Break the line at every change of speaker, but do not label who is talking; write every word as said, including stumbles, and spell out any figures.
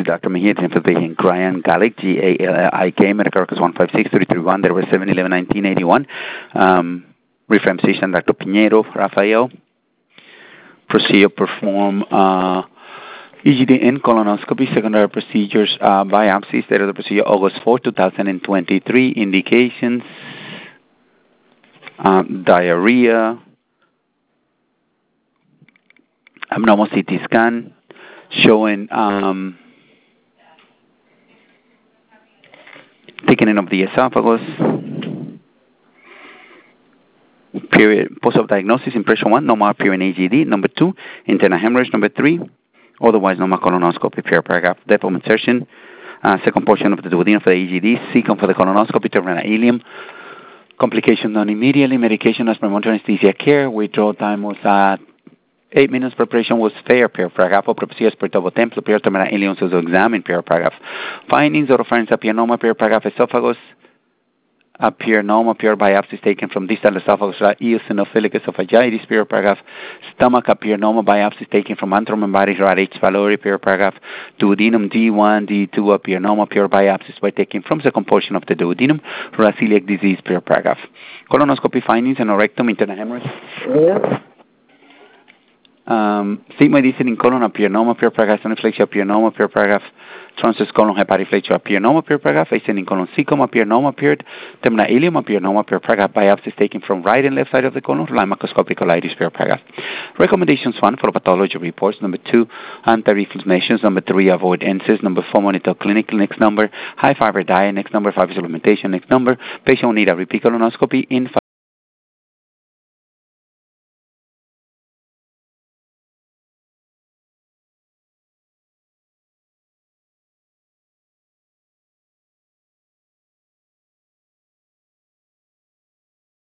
Doctor Mejia, for patient Brian Galik, G A L L I K, medical records one five six three three one, there was seven eleven nineteen eighty-one. Um, reference patient Doctor Pinheiro, Rafael. Procedure perform uh, E G D and colonoscopy, secondary procedures, uh, biopsies, date of the procedure August fourth, twenty twenty-three. Indications, um, diarrhea, abnormal C T scan showing um, thickening of the esophagus. Period. Post-op diagnosis, impression one, normal appearing A G D. Number two, internal hemorrhage. Number three, otherwise normal colonoscopy. Per paragraph, depth of insertion. Uh, second portion of the duodenum for the A G D. Second for the colonoscopy, terminal ileum. Complication done immediately. Medication as premonitory anesthesia care. Withdrawal time was at eight minutes. Preparation was fair. Per paragraph, procedures per double temp. Per terminal ileum to examine. Per paragraph. Findings, oropharynx apianoma. Per paragraph, esophagus. Appear normal, pure biopsies taken from distal esophagus, eosinophilic esophagitis, pure paragraph. Stomach, appear normal, biopsies taken from antrum and body, H. pylori, pure paragraph. Duodenum, D one, D two, appear normal, pure biopsies were taken from the composition of the duodenum, raceliac disease, pure paragraph. Colonoscopy findings, anorectum, internal hemorrhage. Yeah. Um, sigmoidicin in colon, appear normal, pure paragraph. Soniflexia, appear normal, pure paragraph. Transverse colon hyperiflection appear normal, pure paragraph. Ascending colon cecum appear normal, period. Terminal ileum appear normal, pure paragraph. Biopsies taken from right and left side of the colon. Line macroscopic colitis, pure paragraph. Recommendations one, for pathology reports. Number two, anti-reflux measures. Number three, avoid N SAIDs. Number four, monitor clinical. Next number, high fiber diet. Next number, fiber supplementation. Next number, patient will need a repeat colonoscopy in five